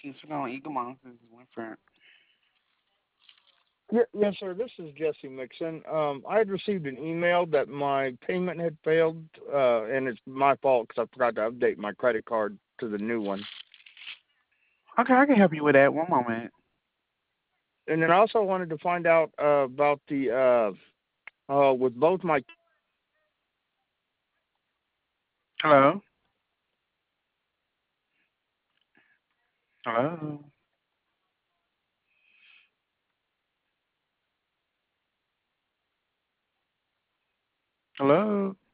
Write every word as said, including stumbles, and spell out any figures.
Thanks for calling Eagle Mountains. This is Winfred. Yeah, yes, sir. This is Jesse Mixon. Um, I had received an email that my payment had failed, uh, and it's my fault because I forgot to update my credit card to the new one. Okay, I can help you with that. One moment. And then I also wanted to find out uh, about the uh, uh, with both my Hello? Hello? Hello?